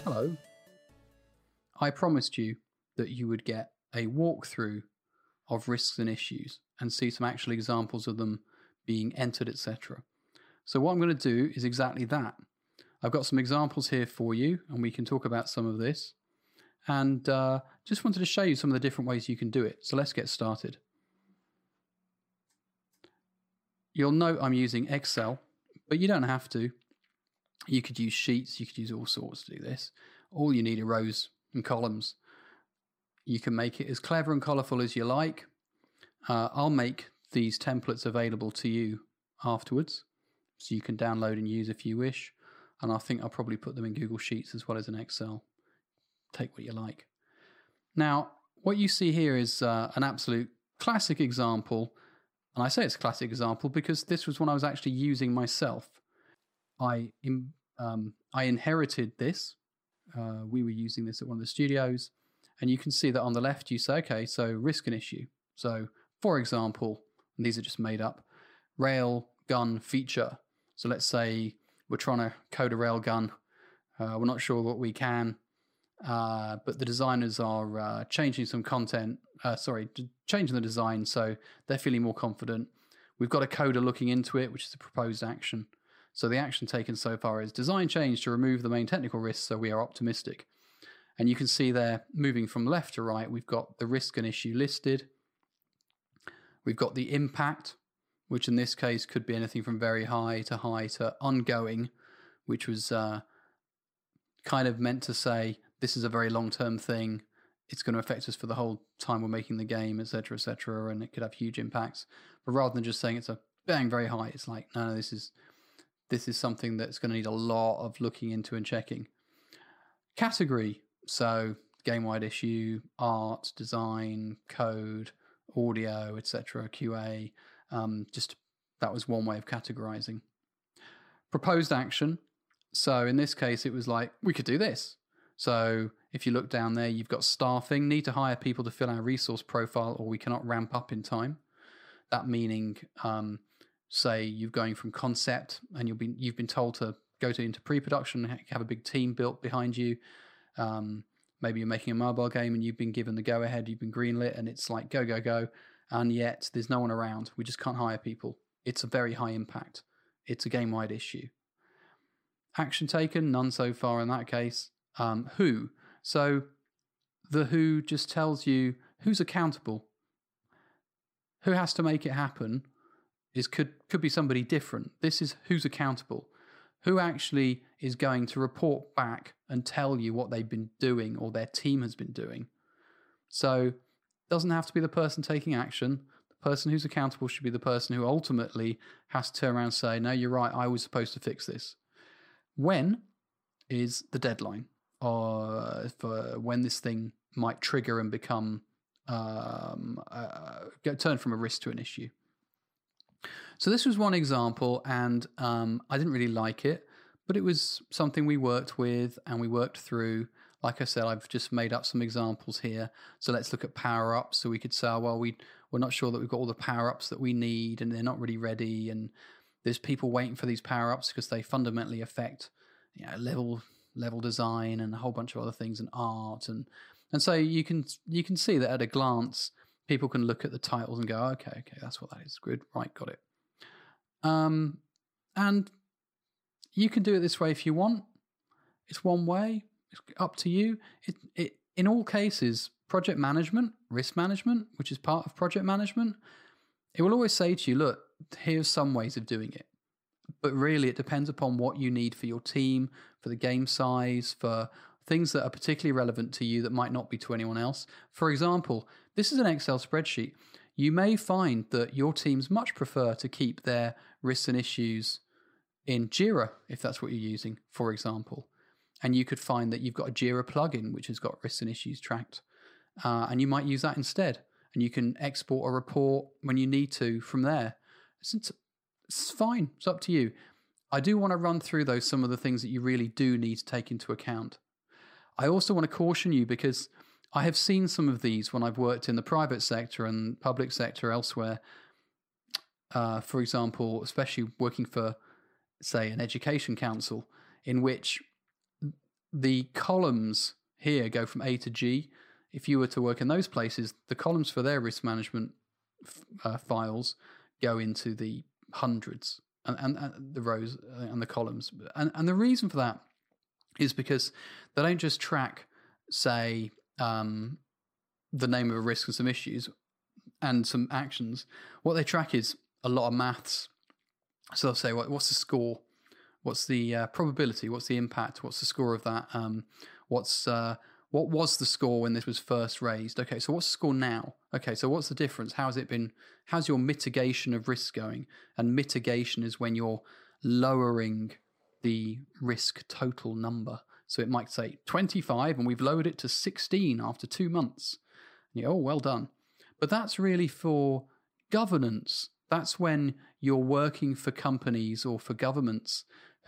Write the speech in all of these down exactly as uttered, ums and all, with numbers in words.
Hello. I promised you that you would get a walkthrough of risks and issues and see some actual examples of them being entered, et cetera. So what I'm going to do is exactly that. I've got some examples here for you, and we can talk about some of this. And uh, just wanted to show you some of the different ways you can do it. So let's get started. You'll note I'm using Excel, but you don't have to. You could use sheets, you could use all sorts to do this. All you need are rows and columns. You can make it as clever and colourful as you like. Uh, I'll make these templates available to you afterwards, so you can download and use if you wish. And I think I'll probably put them in Google Sheets as well as in Excel. Take what you like. Now, what you see here is uh, an absolute classic example. And I say it's a classic example because this was one I was actually using myself. I um, I inherited this. Uh, we were using this at one of the studios. And you can see that on the left, you say, okay, so risk and issue. So, for example, and these are just made up, rail gun feature. So let's say we're trying to code a rail gun. Uh, we're not sure what we can, uh, but the designers are uh, changing some content. Uh, sorry, changing the design, so they're feeling more confident. We've got a coder looking into it, which is a proposed action. So the action taken so far is design change to remove the main technical risks, so we are optimistic. And you can see there, moving from left to right, we've got the risk and issue listed. We've got the impact, which in this case could be anything from very high to high to ongoing, which was uh, kind of meant to say this is a very long-term thing. It's going to affect us for the whole time we're making the game, et cetera, et cetera, and it could have huge impacts. But rather than just saying it's a bang, very high, it's like, no, no, this is this is something that's going to need a lot of looking into and checking. Category, so game-wide issue, art, design, code, audio, et cetera, Q A. Um, just that was one way of categorizing. Proposed action. So in this case, it was like, we could do this. So if you look down there, you've got staffing, need to hire people to fill our resource profile or we cannot ramp up in time. That meaning, um, say you're going from concept and you'll be, you've been told to go to into pre-production, have a big team built behind you. Um, maybe you're making a mobile game and you've been given the go-ahead, you've been greenlit and it's like, go, go, go. And yet there's no one around. We just can't hire people. It's a very high impact. It's a game-wide issue. Action taken, none so far in that case. Um, who? So the who just tells you who's accountable. Who has to make it happen is could could be somebody different. This is who's accountable. Who actually is going to report back and tell you what they've been doing or their team has been doing. So it doesn't have to be the person taking action. The person who's accountable should be the person who ultimately has to turn around and say, no, you're right, I was supposed to fix this. When is the deadline or for when this thing might trigger and become um, uh, get turned from a risk to an issue. So this was one example, and um, I didn't really like it, but it was something we worked with and we worked through. Like I said, I've just made up some examples here. So let's look at power-ups. So we could say, oh, well, we, we're not sure that we've got all the power-ups that we need and they're not really ready. And there's people waiting for these power-ups because they fundamentally affect, you know, level level design and a whole bunch of other things and art. And, and so you can you can see that at a glance, people can look at the titles and go, okay, okay, that's what that is. Good, right, got it. Um, and you can do it this way if you want. It's one way. It's up to you. It, it, in all cases, project management, risk management, which is part of project management, it will always say to you, look, here's some ways of doing it. But really, it depends upon what you need for your team, for the game size, for things that are particularly relevant to you that might not be to anyone else. For example, this is an Excel spreadsheet. You may find that your teams much prefer to keep their risks and issues in Jira, if that's what you're using, for example. And you could find that you've got a Jira plugin which has got risks and issues tracked. Uh, and you might use that instead. And you can export a report when you need to from there. It's, it's fine. It's up to you. I do want to run through, though, some of the things that you really do need to take into account. I also want to caution you because I have seen some of these when I've worked in the private sector and public sector elsewhere. Uh, for example, especially working for, say, an education council, in which the columns here go from A to G. If you were to work in those places, the columns for their risk management uh, files go into the hundreds, and, and, and the rows and the columns. And, and the reason for that is because they don't just track, say, um, the name of a risk and some issues and some actions. What they track is a lot of maths. So they'll say, what, what's the score? What's the uh, probability? What's the impact? What's the score of that? Um, what's uh, what was the score when this was first raised? Okay, so what's the score now? Okay, so what's the difference? How has it been? How's your mitigation of risk going? And mitigation is when you're lowering the risk total number. So it might say twenty-five, and we've lowered it to sixteen after two months. And you go, oh, well done. But that's really for governance. That's when you're working for companies or for governments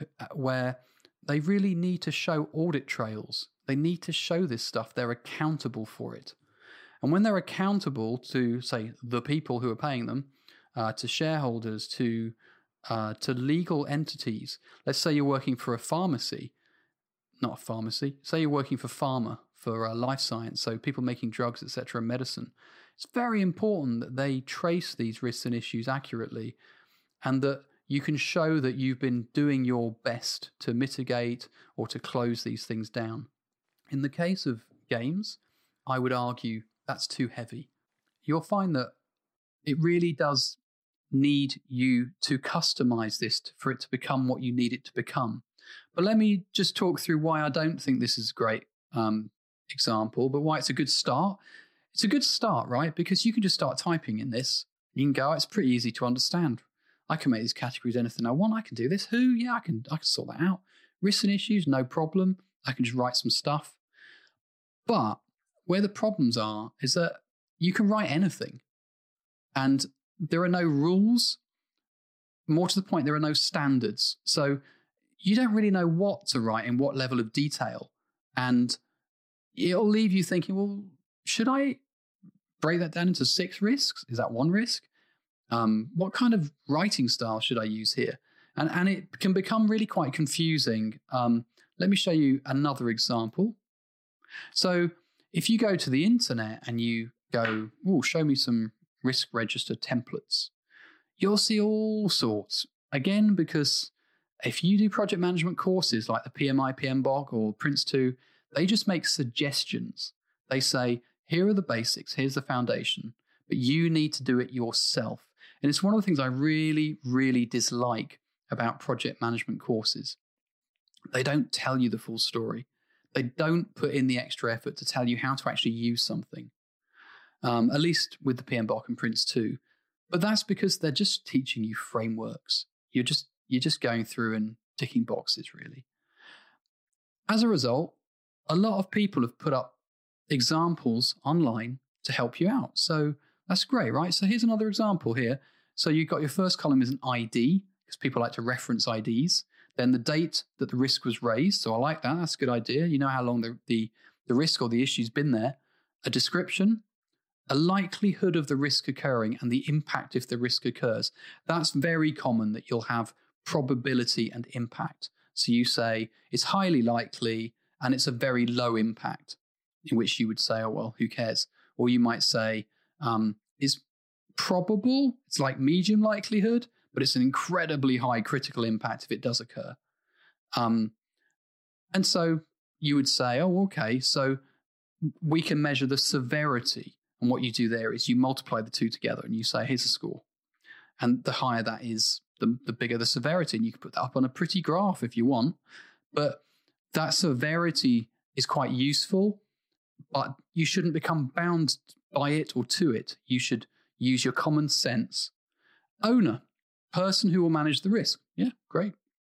where they really need to show audit trails. They need to show this stuff. They're accountable for it. And when they're accountable to, say, the people who are paying them, uh, to shareholders, to uh, to legal entities. Let's say you're working for a pharmacy, not a pharmacy. Say you're working for pharma, for uh, life science, so people making drugs, et cetera, medicine. It's very important that they trace these risks and issues accurately, and that you can show that you've been doing your best to mitigate or to close these things down. In the case of games, I would argue that's too heavy. You'll find that it really does need you to customize this for it to become what you need it to become. But let me just talk through why I don't think this is a great um, example, but why it's a good start. It's a good start, right? Because you can just start typing in this. You can go, oh, it's pretty easy to understand. I can make these categories anything I want. I can do this. Who? Yeah, I can I can sort that out. Risks and issues, no problem. I can just write some stuff. But where the problems are is that you can write anything. And there are no rules. More to the point, there are no standards. So you don't really know what to write in what level of detail. And it'll leave you thinking, well, should I break that down into six risks? Is that one risk? Um, what kind of writing style should I use here? And, and it can become really quite confusing. Um, let me show you another example. So if you go to the internet and you go, oh, show me some risk register templates, you'll see all sorts. Again, because if you do project management courses like the P M I, P M B O K or Prince two, they just make suggestions. They say, here are the basics, here's the foundation, but you need to do it yourself. And it's one of the things I really, really dislike about project management courses. They don't tell you the full story. They don't put in the extra effort to tell you how to actually use something, um, at least with the P M B O K and Prince two. But that's because they're just teaching you frameworks. You're just, you're just going through and ticking boxes, really. As a result, a lot of people have put up examples online to help you out. So that's great, right? So here's another example here. So you've got your first column is an I D, because people like to reference I Ds. Then the date that the risk was raised. So I like that. That's a good idea. You know how long the, the, the risk or the issue's been there. A description, a likelihood of the risk occurring, and the impact if the risk occurs. That's very common that you'll have probability and impact. So you say it's highly likely and it's a very low impact, in which you would say, oh, well, who cares? Or you might say, um, it's probable, it's like medium likelihood, but it's an incredibly high critical impact if it does occur. Um, and so you would say, oh, okay, so we can measure the severity. And what you do there is you multiply the two together and you say, here's a score. And the higher that is, the, the bigger the severity. And you can put that up on a pretty graph if you want. But that severity is quite useful, but you shouldn't become bound by it or to it. You should use your common sense. Owner, person who will manage the risk. Yeah, great.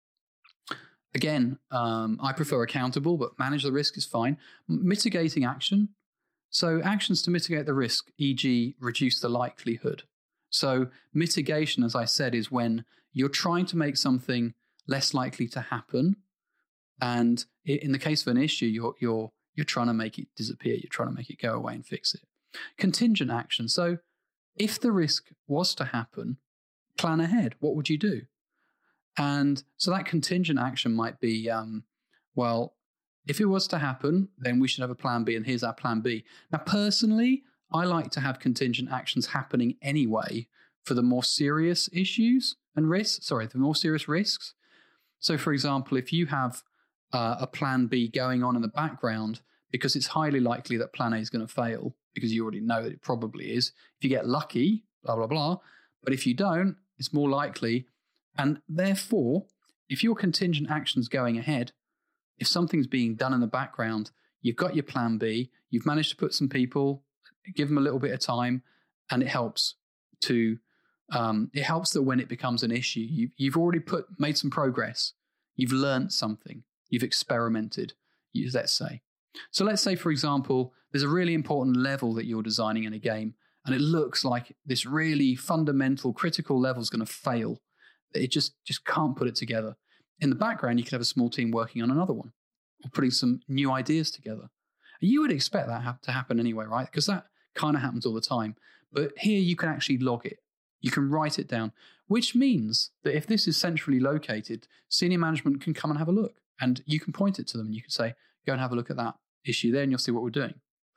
Again, um, I prefer accountable, but manage the risk is fine. Mitigating action. So actions to mitigate the risk, for example, reduce the likelihood. So mitigation, as I said, is when you're trying to make something less likely to happen. And in the case of an issue, you're, you're, you're trying to make it disappear. You're trying to make it go away and fix it. Contingent action. So if the risk was to happen, plan ahead. What would you do? And so that contingent action might be, um, well, if it was to happen, then we should have a plan B, and here's our plan B. Now, personally, I like to have contingent actions happening anyway for the more serious issues and risks. Sorry, the more serious risks. So, for example, if you have uh, a plan B going on in the background, because it's highly likely that plan A is going to fail, because you already know that it probably is. If you get lucky, blah, blah, blah. But if you don't, it's more likely. And therefore, if your contingent action's going ahead, if something's being done in the background, you've got your plan B, you've managed to put some people, give them a little bit of time, and it helps to, um, it helps that when it becomes an issue, you, you've already put made some progress. You've learned something. You've experimented, you, let's say. So let's say, for example, there's a really important level that you're designing in a game, and it looks like this really fundamental, critical level is going to fail. It just, just can't put it together. In the background, you could have a small team working on another one or putting some new ideas together. And you would expect that have to happen anyway, right? Because that kind of happens all the time. But here you can actually log it. You can write it down, which means that if this is centrally located, senior management can come and have a look, and you can point it to them. You can say, go and have a look at that issue there and you'll see what we're doing.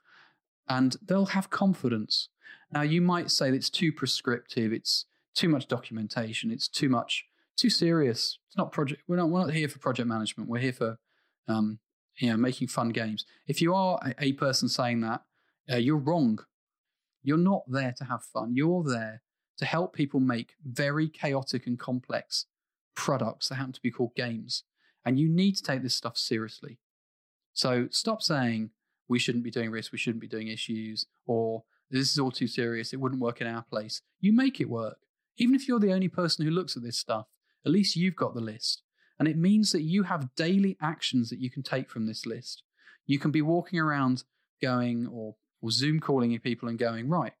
And they'll have confidence. Now, you might say that it's too prescriptive, it's too much documentation, it's too much, too serious. It's not project. We're not, we're not here for project management. We're here for, um, you know, making fun games. If you are a, a person saying that, uh, you're wrong. You're not there to have fun. You're there to help people make very chaotic and complex products that happen to be called games. And you need to take this stuff seriously. So stop saying we shouldn't be doing risk, we shouldn't be doing issues, or this is all too serious, it wouldn't work in our place. You make it work. Even if you're the only person who looks at this stuff, at least you've got the list. And it means that you have daily actions that you can take from this list. You can be walking around going, or, or Zoom calling people and going, right,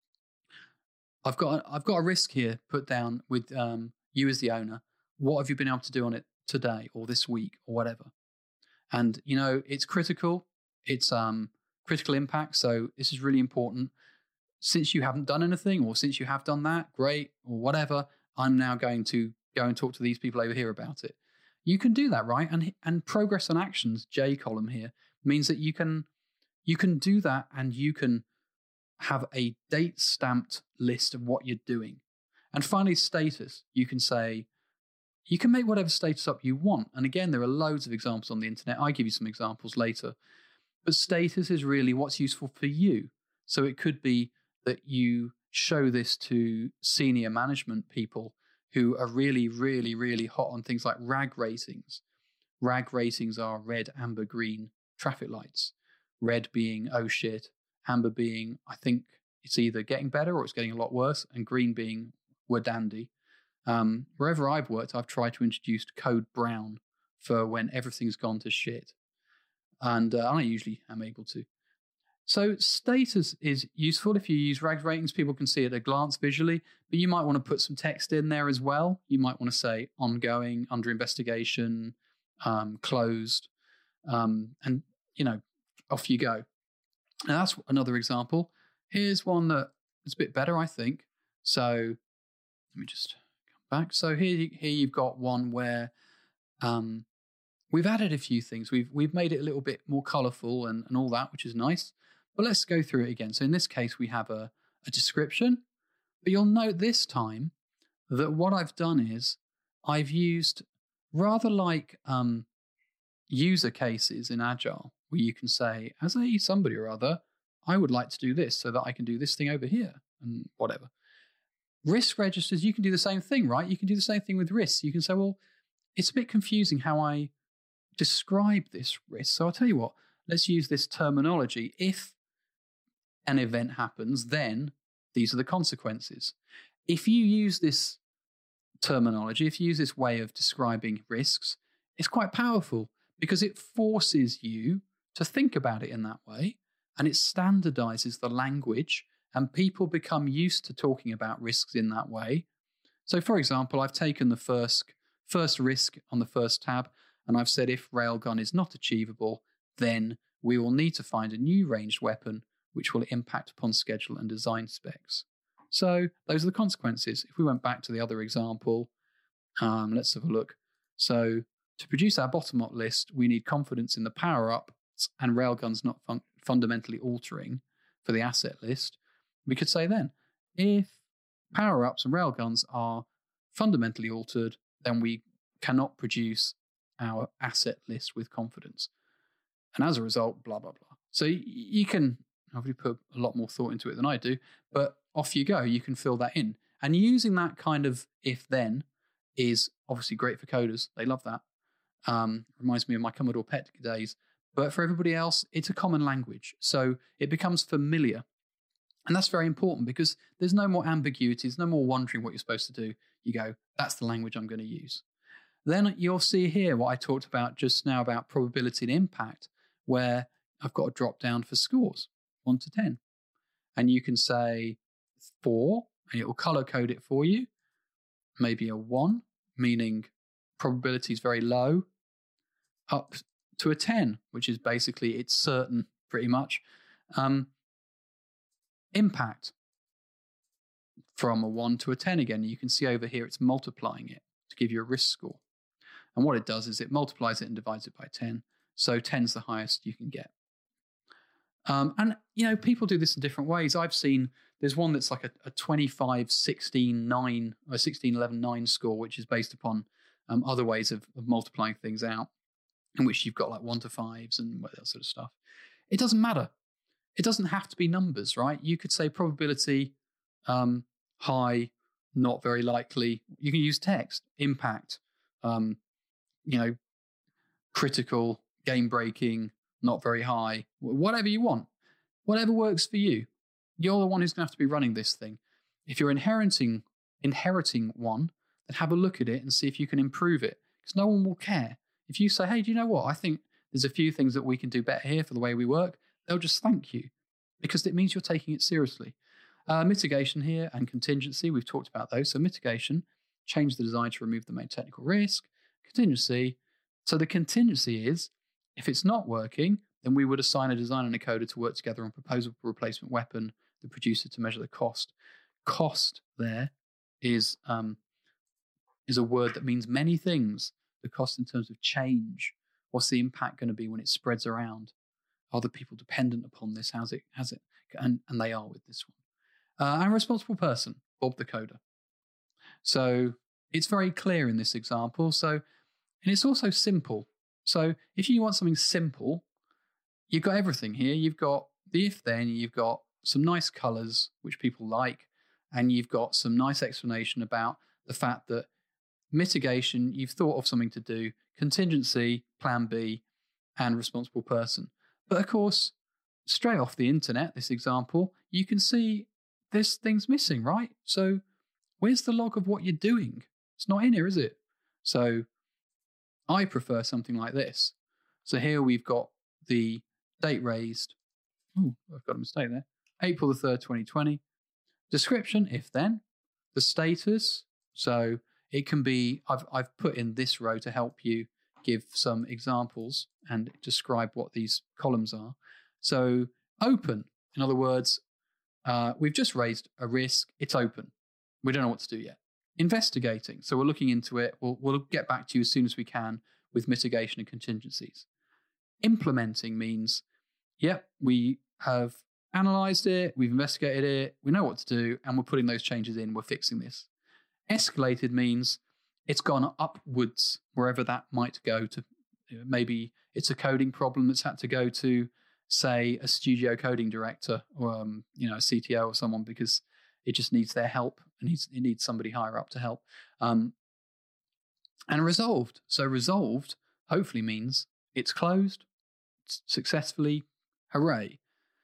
I've got, I've got a risk here put down with um, you as the owner. What have you been able to do on it today or this week or whatever? And, you know, it's critical. It's um, critical impact. So this is really important. Since you haven't done anything, or since you have done that, great, or whatever, I'm now going to go and talk to these people over here about it. You can do that, right? And and progress on actions, J column here, means that you can you can do that, and you can have a date stamped list of what you're doing. And finally, status. You can say, you can make whatever status up you want. And again, there are loads of examples on the internet. I give you some examples later. But status is really what's useful for you. So it could be that you show this to senior management people who are really, really, really hot on things like R A G ratings. R A G ratings are red, amber, green traffic lights. Red being, oh shit. Amber being, I think it's either getting better or it's getting a lot worse. And green being, we're dandy. Um, wherever I've worked, I've tried to introduce code brown for when everything's gone to shit. And uh, I usually am able to. So status is useful. If you use R A G ratings, people can see it at a glance visually, but you might want to put some text in there as well. You might want to say ongoing, under investigation, um, closed, um, and, you know, off you go. Now that's another example. Here's one that is a bit better, I think. So let me just come back. So here, here you've got one where um, we've added a few things. We've we've made it a little bit more colourful and, and all that, which is nice. But let's go through it again. So in this case, we have a, a description. But you'll note this time that what I've done is I've used rather like um, user cases in Agile, where you can say, as a somebody or other, I would like to do this so that I can do this thing over here and whatever. Risk registers, you can do the same thing, right? You can do the same thing with risks. You can say, well, it's a bit confusing how I describe this risk. So I'll tell you what, let's use this terminology. If an event happens, then these are the consequences. If you use this terminology, if you use this way of describing risks, it's quite powerful because it forces you to think about it in that way, and it standardizes the language, and people become used to talking about risks in that way. So, for example, I've taken the first, first risk on the first tab, and I've said if Railgun is not achievable, then we will need to find a new ranged weapon which will impact upon schedule and design specs. So those are the consequences. If we went back to the other example, um, let's have a look. So To produce our bottom-up list, we need confidence in the power-ups and railguns not fun- fundamentally altering for the asset list. We could say then, if power-ups and railguns are fundamentally altered, then we cannot produce our asset list with confidence. And as a result, blah, blah, blah. So you can obviously put a lot more thought into it than I do, but off you go. You can fill that in. And using that kind of if-then is obviously great for coders. They love that. Um, reminds me of my Commodore P E T days. But for everybody else, it's a common language. So it becomes familiar. And that's very important because there's no more ambiguity. There's no more wondering what you're supposed to do. You go, that's the language I'm going to use. Then you'll see here what I talked about just now about probability and impact, where I've got a drop down for scores, one to ten. And you can say four, and it will color code it for you. Maybe a one, meaning probability is very low, up to a ten, which is basically it's certain pretty much. Um, impact from a one to a ten again. You can see over here it's multiplying it to give you a risk score. And what it does is it multiplies it and divides it by ten. So ten is the highest you can get. Um, and, you know, people do this in different ways. I've seen there's one that's like a, a twenty-five, sixteen, nine, or sixteen, eleven, nine score, which is based upon um, other ways of, of multiplying things out, in which you've got like one to fives and that sort of stuff. It doesn't matter. It doesn't have to be numbers, right? You could say probability, um, high, not very likely. You can use text, impact, um, you know, critical, game breaking, not very high, whatever you want, whatever works for you. You're the one who's going to have to be running this thing. If you're inheriting inheriting one, then have a look at it and see if you can improve it, because no one will care. If you say, hey, do you know what? I think there's a few things that we can do better here for the way we work, they'll just thank you because it means you're taking it seriously. Uh, mitigation here and contingency, we've talked about those. So mitigation, change the design to remove the main technical risk. Contingency, so the contingency is, if it's not working, then we would assign a designer and a coder to work together on proposal for replacement weapon, the producer to measure the cost. Cost there is um, is a word that means many things. The cost in terms of change. What's the impact going to be when it spreads around? Are the people dependent upon this? How's it? Has it? And, and they are with this one. Uh, and responsible person, Bob the coder. So it's very clear in this example. So, and it's also simple. So if you want something simple, you've got everything here. You've got the if-then, you've got some nice colors, which people like, and you've got some nice explanation about the fact that mitigation, you've thought of something to do, contingency, plan B, and responsible person. But of course, straight off the internet, this example, you can see this thing's missing, right? So where's the log of what you're doing? It's not in here, is it? So I prefer something like this. So here we've got the date raised. Oh, I've got a mistake there. April the third, twenty twenty. Description, if then. The status. So it can be, I've, I've put in this row to help you give some examples and describe what these columns are. So open, in other words, uh, we've just raised a risk. It's open. We don't know what to do yet. Investigating. So we're looking into it. We'll, we'll get back to you as soon as we can with mitigation and contingencies. Implementing means, yep, we have analyzed it, we've investigated it, we know what to do, and we're putting those changes in, we're fixing this. Escalated means it's gone upwards, wherever that might go to. Maybe it's a coding problem that's had to go to, say, a studio coding director or um, you know, a C T O or someone because it just needs their help and needs, it needs somebody higher up to help. Um, and resolved. So resolved hopefully means it's closed successfully. Hooray.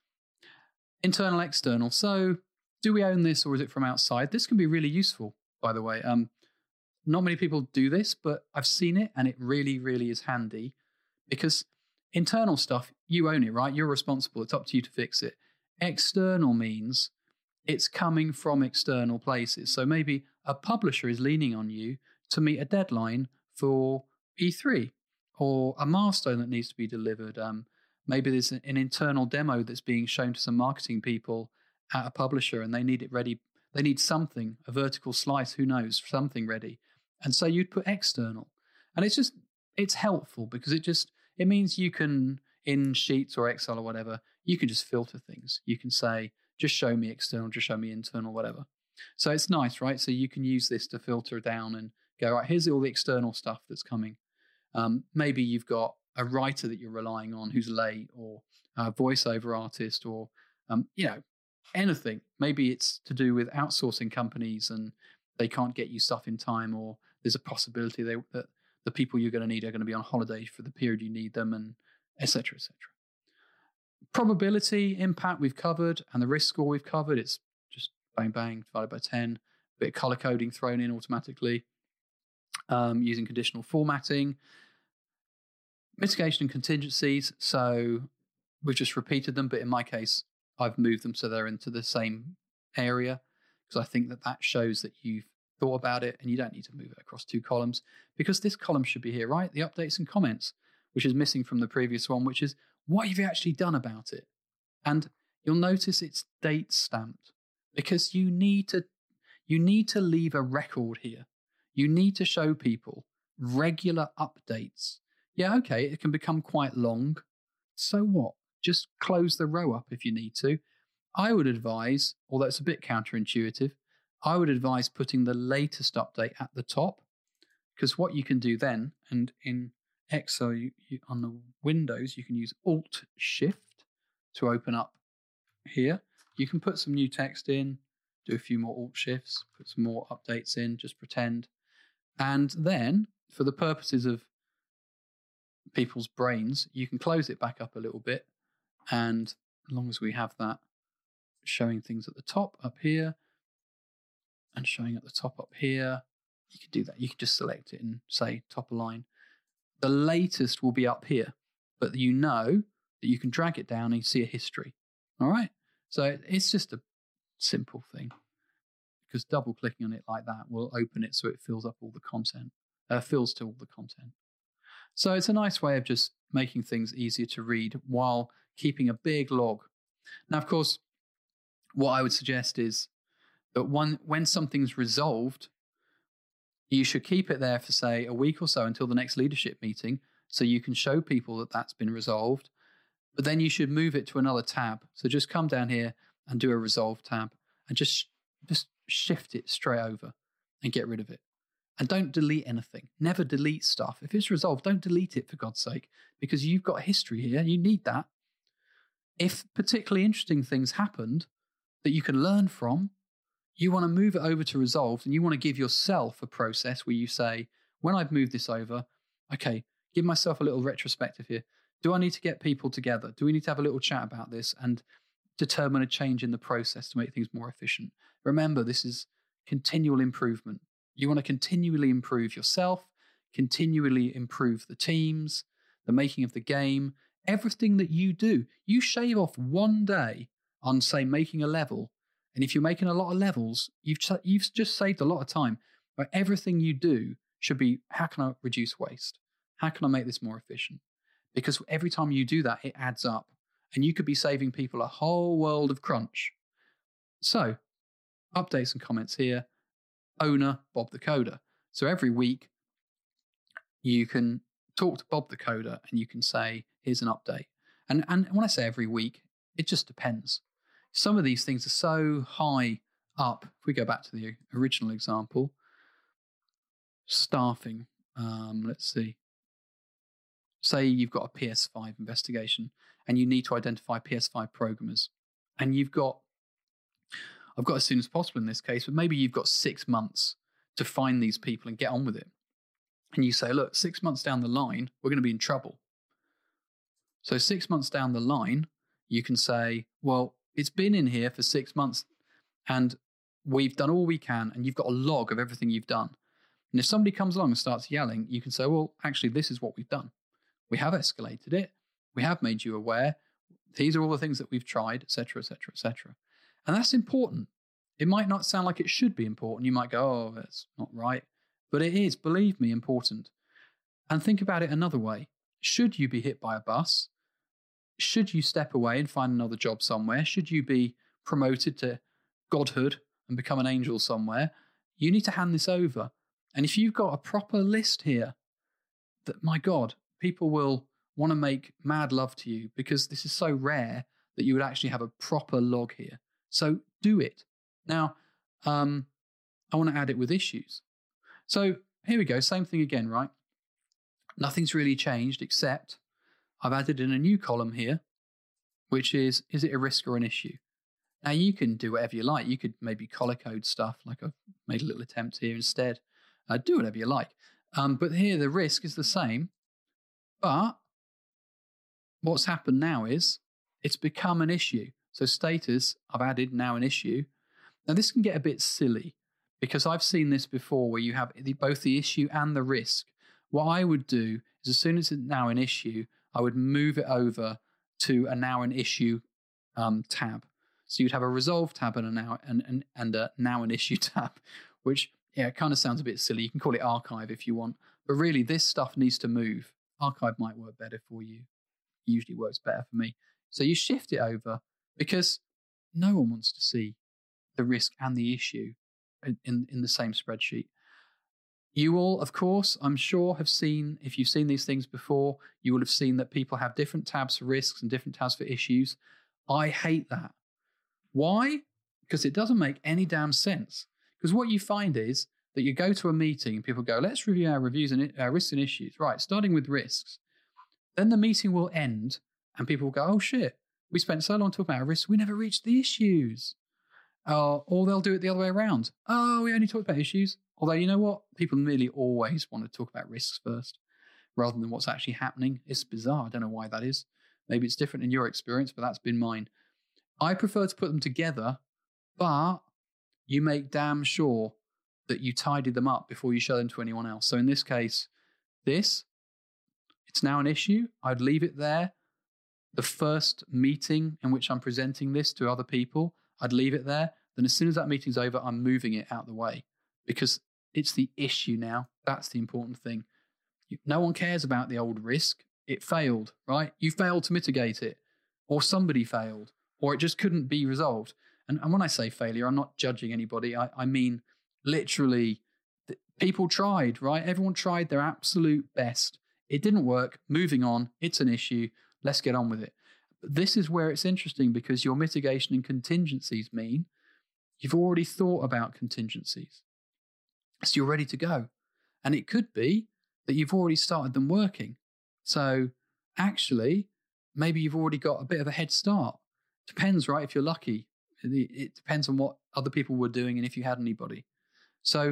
Internal, external. So do we own this or is it from outside? This can be really useful, by the way. Um, not many people do this, but I've seen it and it really, really is handy because internal stuff, you own it, right? You're responsible. It's up to you to fix it. External means it's coming from external places. So maybe a publisher is leaning on you to meet a deadline for E three or a milestone that needs to be delivered. Um, maybe there's an internal demo that's being shown to some marketing people at a publisher and they need it ready. They need something, a vertical slice, who knows, something ready. And so you'd put external. And it's just, it's helpful because it just, it means you can, in Sheets or Excel or whatever, you can just filter things. You can say, just show me external, just show me internal, whatever. So it's nice, right? So you can use this to filter down and go, right, here's all the external stuff that's coming. Um, maybe you've got a writer that you're relying on who's late, or a voiceover artist, or, um, you know, anything. Maybe it's to do with outsourcing companies and they can't get you stuff in time, or there's a possibility they, that the people you're going to need are going to be on holiday for the period you need them, and et cetera, et cetera. Probability, impact we've covered, and the risk score we've covered. It's just bang, bang, divided by ten. A bit of color coding thrown in automatically, um, using conditional formatting. Mitigation and contingencies. So we've just repeated them, but in my case, I've moved them so they're into the same area, because I think that that shows that you've thought about it and you don't need to move it across two columns, because this column should be here, right? The updates and comments, which is missing from the previous one, which is what have you actually done about it? And you'll notice it's date stamped, because you need to you need to leave a record here. You need to show people regular updates. Yeah, okay, it can become quite long. So what? Just close the row up if you need to. I would advise, although it's a bit counterintuitive, I would advise putting the latest update at the top, because what you can do then, and in Excel you, you, on the Windows, you can use Alt Shift to open up here. You can put some new text in, do a few more Alt Shifts, put some more updates in, just pretend. And then, for the purposes of people's brains, you can close it back up a little bit. And as long as we have that showing things at the top up here and showing at the top up here, you can do that. You can just select it and say top of line. The latest will be up here, but you know that you can drag it down and you see a history. All right. So it's just a simple thing, because double clicking on it like that will open it so it fills up all the content, uh, fills to all the content. So it's a nice way of just making things easier to read while keeping a big log. Now, of course, what I would suggest is that one, when something's resolved, you should keep it there for, say, a week or so until the next leadership meeting, so you can show people that that's been resolved. But then you should move it to another tab. So just come down here and do a resolve tab and just, just shift it straight over and get rid of it. And don't delete anything. Never delete stuff. If it's resolved, don't delete it, for God's sake, because you've got a history here. You need that. If particularly interesting things happened that you can learn from, you want to move it over to resolved, and you want to give yourself a process where you say, when I've moved this over, okay, give myself a little retrospective here. Do I need to get people together? Do we need to have a little chat about this and determine a change in the process to make things more efficient? Remember, this is continual improvement. You want to continually improve yourself, continually improve the teams, the making of the game, everything that you do. You shave off one day on, say, making a level, and if you're making a lot of levels, you've you've just saved a lot of time. But everything you do should be, how can I reduce waste? How can I make this more efficient? Because every time you do that, it adds up, and you could be saving people a whole world of crunch. So, updates and comments here. Owner, Bob the Coder. So every week you can talk to Bob the Coder and you can say, here's an update. And, and when I say every week, it just depends. Some of these things are so high up. If we go back to the original example, staffing, um, let's see. Say you've got a P S five investigation and you need to identify P S five programmers. And you've got I've got as soon as possible in this case, but maybe you've got six months to find these people and get on with it. And you say, look, six months down the line, we're going to be in trouble. So six months down the line, you can say, well, it's been in here for six months and we've done all we can, and you've got a log of everything you've done. And if somebody comes along and starts yelling, you can say, well, actually, this is what we've done. We have escalated it. We have made you aware. These are all the things that we've tried, et cetera, et cetera, et cetera. And that's important. It might not sound like it should be important. You might go, oh, that's not right. But it is, believe me, important. And think about it another way. Should you be hit by a bus? Should you step away and find another job somewhere? Should you be promoted to godhood and become an angel somewhere? You need to hand this over. And if you've got a proper list here, that, my God, people will want to make mad love to you because this is so rare that you would actually have a proper log here. So do it. Now, um, I want to add it with issues. So here we go. Same thing again, right? Nothing's really changed except I've added in a new column here, which is, is it a risk or an issue? Now you can do whatever you like. You could maybe color code stuff, like I've made a little attempt here instead. Uh, do whatever you like. Um, but here the risk is the same. But what's happened now is it's become an issue. So status, I've added now an issue. Now this can get a bit silly because I've seen this before where you have the, both the issue and the risk. What I would do is as soon as it's now an issue, I would move it over to a now an issue um, tab. So you'd have a resolve tab and a now and, and, and a now an issue tab, which yeah, it kind of sounds a bit silly. You can call it archive if you want, but really this stuff needs to move. Archive might work better for you. Usually works better for me. So you shift it over because no one wants to see the risk and the issue in, in, in the same spreadsheet. You all, of course, I'm sure have seen, if you've seen these things before, you will have seen that people have different tabs for risks and different tabs for issues. I hate that. Why? Because it doesn't make any damn sense. Because what you find is that you go to a meeting and people go, let's review our reviews and our risks and issues. Right, starting with risks. Then the meeting will end and people will go, oh shit, we spent so long talking about our risks, we never reached the issues. Uh, or they'll do it the other way around. Oh, we only talked about issues. Although, you know what? People nearly always want to talk about risks first rather than what's actually happening. It's bizarre. I don't know why that is. Maybe it's different in your experience, but that's been mine. I prefer to put them together, but you make damn sure that you tidy them up before you show them to anyone else. So in this case, this, it's now an issue. I'd leave it there. The first meeting in which I'm presenting this to other people, I'd leave it there. Then as soon as that meeting's over, I'm moving it out of the way because it's the issue now. That's the important thing. No one cares about the old risk. It failed, right? You failed to mitigate it, or somebody failed, or it just couldn't be resolved. And, and when I say failure, I'm not judging anybody. I, I mean, literally, people tried, right? Everyone tried their absolute best. It didn't work. Moving on. It's an issue. Let's get on with it. But this is where it's interesting because your mitigation and contingencies mean you've already thought about contingencies. So you're ready to go. And it could be that you've already started them working. So actually, maybe you've already got a bit of a head start. Depends, right? If you're lucky. It depends on what other people were doing and if you had anybody. So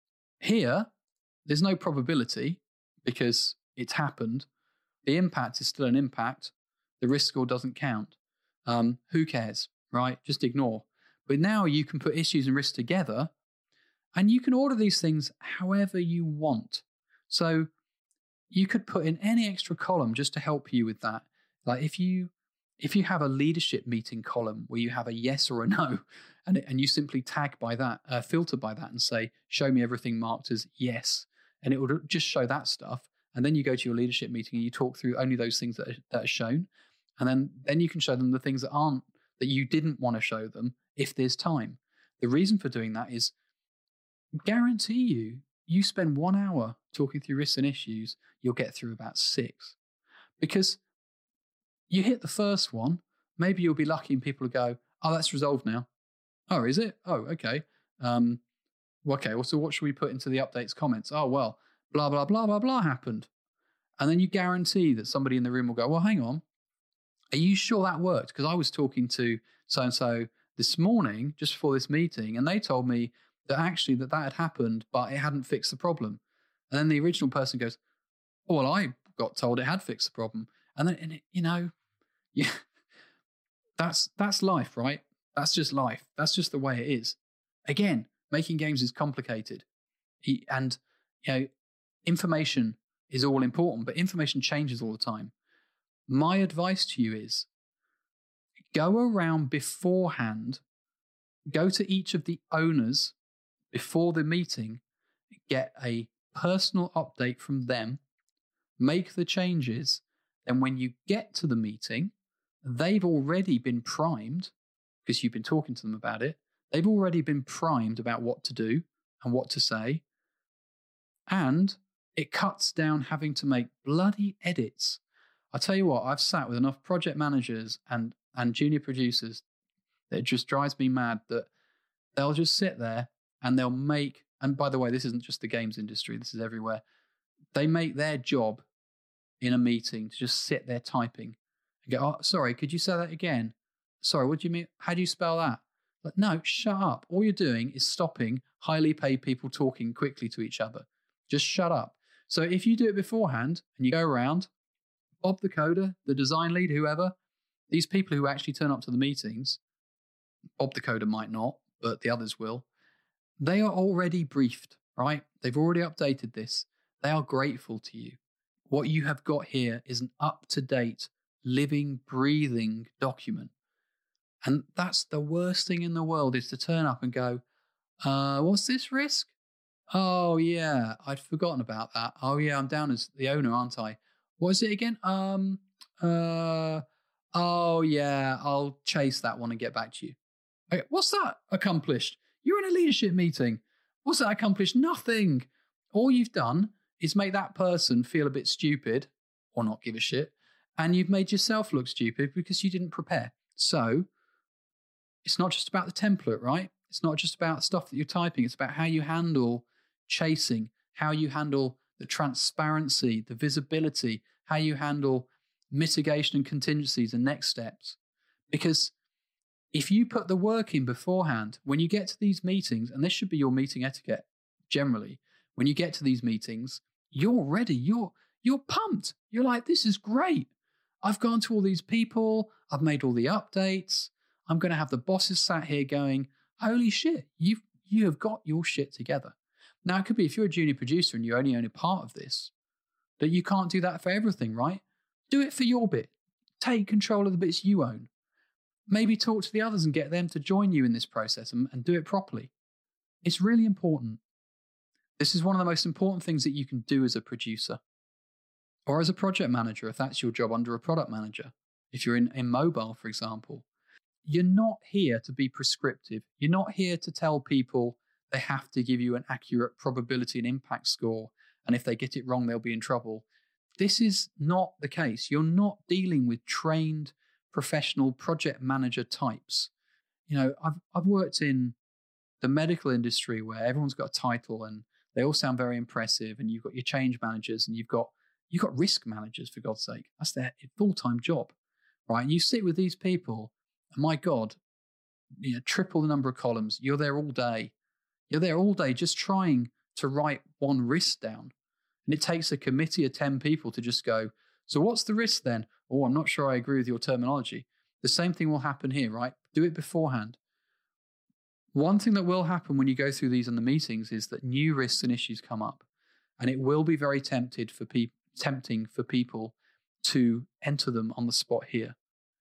here, there's no probability because it's happened. The impact is still an impact. The risk score doesn't count. Um, who cares, right? Just ignore. But now you can put issues and risks together and you can order these things however you want. So you could put in any extra column just to help you with that. Like if you if you have a leadership meeting column where you have a yes or a no, and, and you simply tag by that, uh, filter by that and say, show me everything marked as yes. And it will just show that stuff. And then you go to your leadership meeting and you talk through only those things that are, that are shown. And then, then you can show them the things that aren't, that you didn't want to show them if there's time. The reason for doing that is, guarantee you, you spend one hour talking through risks and issues, you'll get through about six. Because you hit the first one, maybe you'll be lucky and people will go, oh, that's resolved now. Oh, is it? Oh, okay. Um, okay, well, so what should we put into the updates comments? Oh, well, blah, blah, blah, blah, blah happened. And then you guarantee that somebody in the room will go, well, hang on. Are you sure that worked? Because I was talking to so-and-so this morning, just before this meeting, and they told me that actually that that had happened, but it hadn't fixed the problem. And then the original person goes, oh, well, I got told it had fixed the problem. And then, and it, you know, yeah, that's that's life, right? That's just life. That's just the way it is. Again, making games is complicated. And, you know, information is all important, but information changes all the time. My advice to you is go around beforehand, go to each of the owners before the meeting, get a personal update from them, make the changes. Then when you get to the meeting, they've already been primed because you've been talking to them about it. They've already been primed about what to do and what to say. And It cuts down having to make bloody edits. I tell you what, I've sat with enough project managers and, and junior producers that it just drives me mad that they'll just sit there and they'll make, and by the way, this isn't just the games industry, this is everywhere. They make their job in a meeting to just sit there typing and go, oh, sorry, could you say that again? Sorry, what do you mean? How do you spell that? Like, no, shut up. All you're doing is stopping highly paid people talking quickly to each other. Just shut up. So if you do it beforehand and you go around, Bob the coder, the design lead, whoever, these people who actually turn up to the meetings, Bob the coder might not, but the others will, they are already briefed, right? They've already updated this. They are grateful to you. What you have got here is an up-to-date, living, breathing document. And that's the worst thing in the world, is to turn up and go, uh, what's this risk? Oh, yeah, I'd forgotten about that. Oh, yeah, I'm down as the owner, aren't I? What is it again? Um, uh, oh, yeah, I'll chase that one and get back to you. Okay, what's that accomplished? You're in a leadership meeting. What's that accomplished? Nothing. All you've done is make that person feel a bit stupid or not give a shit, and you've made yourself look stupid because you didn't prepare. So it's not just about the template, right? It's not just about stuff that you're typing. It's about how you handle chasing, how you handle the transparency, the visibility, how you handle mitigation and contingencies and next steps. Because if you put the work in beforehand, when you get to these meetings, and this should be your meeting etiquette generally, when you get to these meetings, you're ready. You're you're pumped. You're like, this is great. I've gone to all these people. I've made all the updates. I'm going to have the bosses sat here going, holy shit, you've, you have got your shit together. Now, it could be if you're a junior producer and you only own a part of this, that you can't do that for everything, right? Do it for your bit. Take control of the bits you own. Maybe talk to the others and get them to join you in this process and, and do it properly. It's really important. This is one of the most important things that you can do as a producer or as a project manager, if that's your job under a product manager. If you're in, in mobile, for example, you're not here to be prescriptive. You're not here to tell people they have to give you an accurate probability and impact score, and if they get it wrong, they'll be in trouble. This is not the case. You're not dealing with trained professional project manager types. You know, I've I've worked in the medical industry where everyone's got a title and they all sound very impressive, and you've got your change managers and you've got you've got risk managers, for God's sake. That's their full-time job, right? And you sit with these people, and my God, you know, triple the number of columns. You're there all day. You're there all day just trying to write one risk down. And it takes a committee of ten people to just go, so what's the risk then? Oh, I'm not sure I agree with your terminology. The same thing will happen here, right? Do it beforehand. One thing that will happen when you go through these in the meetings is that new risks and issues come up. And it will be very tempted for pe- tempting for people to enter them on the spot here.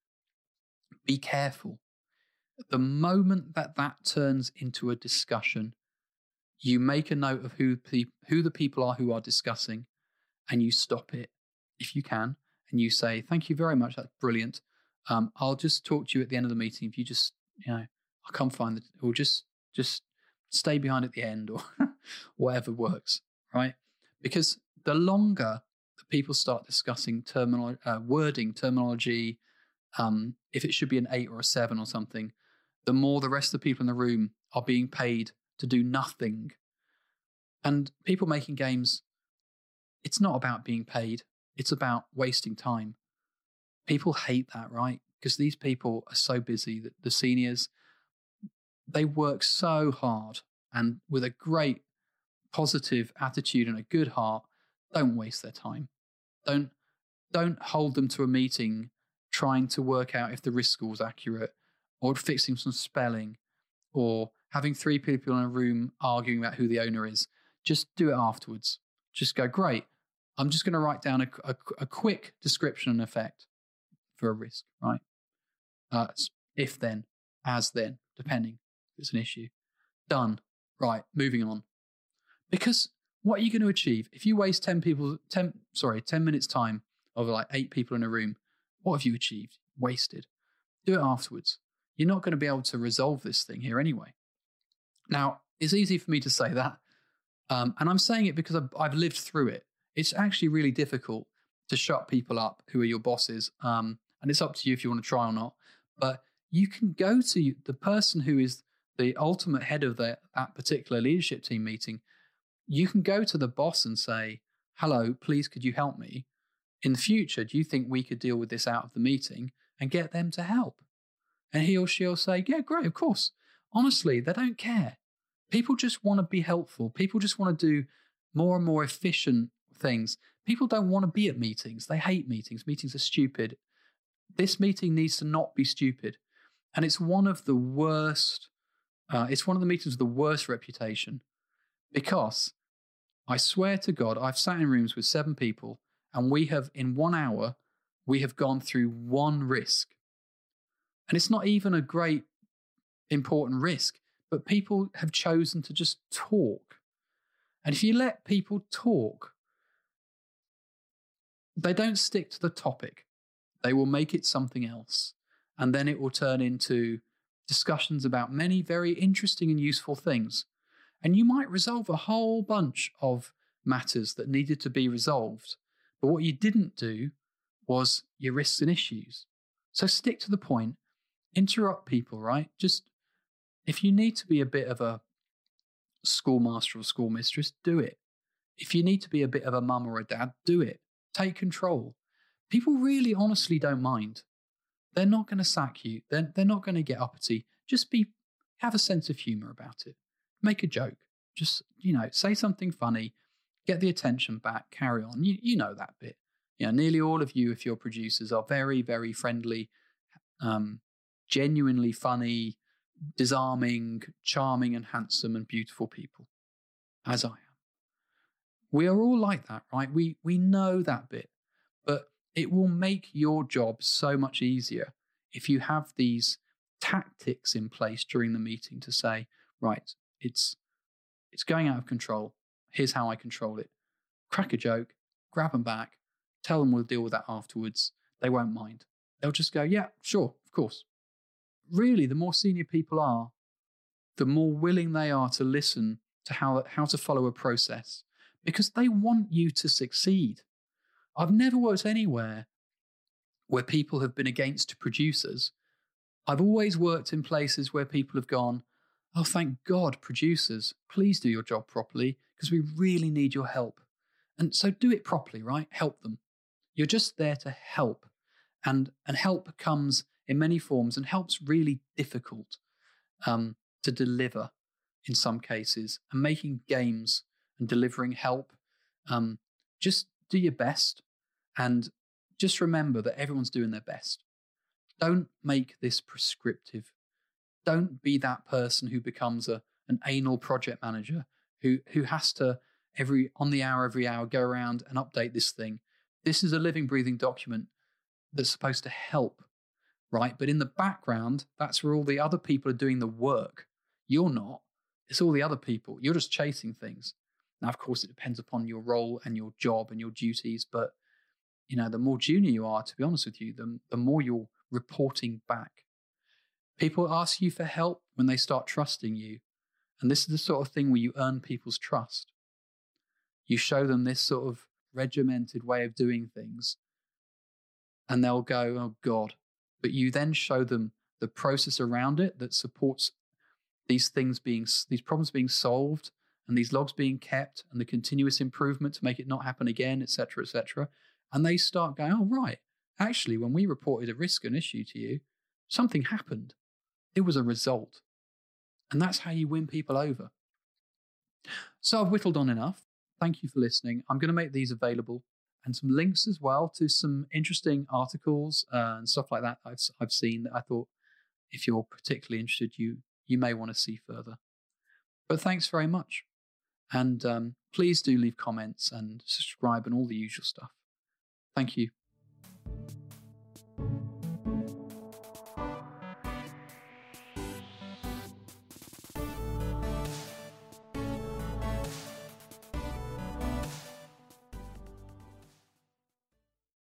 Be careful. The moment that that turns into a discussion, you make a note of who, pe- who the people are who are discussing, and you stop it if you can, and you say, thank you very much, that's brilliant. Um, I'll just talk to you at the end of the meeting. If you just, you know, I'll come find it, or just, just stay behind at the end, or whatever works, right? Because the longer that people start discussing terminal, uh, wording, terminology, um, if it should be an eight or a seven or something, the more the rest of the people in the room are being paid to do nothing. And people making games, it's not about being paid. It's about wasting time. People hate that, right? Because these people are so busy that the seniors, they work so hard and with a great positive attitude and a good heart. Don't waste their time. Don't, don't hold them to a meeting trying to work out if the risk score is accurate, or fixing some spelling, or having three people in a room arguing about who the owner is. Just do it afterwards. Just go, great. I'm just going to write down a, a, a quick description and effect for a risk, right? Uh, if then, as then, depending if it's an issue. Done. Right, moving on. Because what are you going to achieve? If you waste ten people, ten, sorry, ten minutes time of like eight people in a room, what have you achieved? Wasted. Do it afterwards. You're not going to be able to resolve this thing here anyway. Now, it's easy for me to say that. Um, and I'm saying it because I've, I've lived through it. It's actually really difficult to shut people up who are your bosses. Um, and it's up to you if you want to try or not. But you can go to the person who is the ultimate head of the, that particular leadership team meeting. You can go to the boss and say, hello, please, could you help me? In the future, do you think we could deal with this out of the meeting and get them to help? And he or she will say, yeah, great, of course. Honestly, they don't care. People just want to be helpful. People just want to do more and more efficient things. People don't want to be at meetings. They hate meetings. Meetings are stupid. This meeting needs to not be stupid. And it's one of the worst, uh, it's one of the meetings with the worst reputation, because I swear to God, I've sat in rooms with seven people and we have, in one hour, we have gone through one risk. And it's not even a great important risk, but people have chosen to just talk. And if you let people talk, they don't stick to the topic. They will make it something else. And then it will turn into discussions about many very interesting and useful things. And you might resolve a whole bunch of matters that needed to be resolved. But what you didn't do was your risks and issues. So stick to the point. Interrupt people, right? Just, if you need to be a bit of a schoolmaster or schoolmistress, do it. If you need to be a bit of a mum or a dad, do it. Take control. People really honestly don't mind. They're not going to sack you. They're, they're not going to get uppity. Just be, have a sense of humor about it. Make a joke. Just, you know, say something funny, get the attention back, carry on. You, you know that bit. You know, nearly all of you, if you're producers, are very, very friendly, um, genuinely funny, disarming, charming and handsome and beautiful people, as I am. We are all like that, right? We we know that bit, but it will make your job so much easier if you have these tactics in place during the meeting to say, right, it's it's going out of control. Here's how I control it. Crack a joke, grab them back, tell them we'll deal with that afterwards. They won't mind. They'll just go, yeah, sure, of course. Really, the more senior people are, the more willing they are to listen to how, how to follow a process, because they want you to succeed. I've never worked anywhere where people have been against producers. I've always worked in places where people have gone, oh, thank God, producers, please do your job properly, because we really need your help. And so do it properly, right? Help them. You're just there to help. And, and help comes in many forms, and help's really difficult um, to deliver in some cases. And making games and delivering help, um, just do your best. And just remember that everyone's doing their best. Don't make this prescriptive. Don't be that person who becomes a an anal project manager who who has to every on the hour, every hour, go around and update this thing. This is a living, breathing document that's supposed to help, right? But in the background, that's where all the other people are doing the work. You're not. It's all the other people. You're just chasing things. Now, of course, it depends upon your role and your job and your duties. But, you know, the more junior you are, to be honest with you, the, the more you're reporting back. People ask you for help when they start trusting you. And this is the sort of thing where you earn people's trust. You show them this sort of regimented way of doing things, and they'll go, oh God. But you then show them the process around it that supports these things being, these problems being solved, and these logs being kept, and the continuous improvement to make it not happen again, et cetera, et cetera. And they start going, oh, right, actually, when we reported a risk and issue to you, something happened. It was a result. And that's how you win people over. So I've whittled on enough. Thank you for listening. I'm going to make these available, and some links as well to some interesting articles uh, and stuff like that I've, I've seen that I thought, if you're particularly interested, you you may want to see further. But thanks very much. And um, please do leave comments and subscribe and all the usual stuff. Thank you.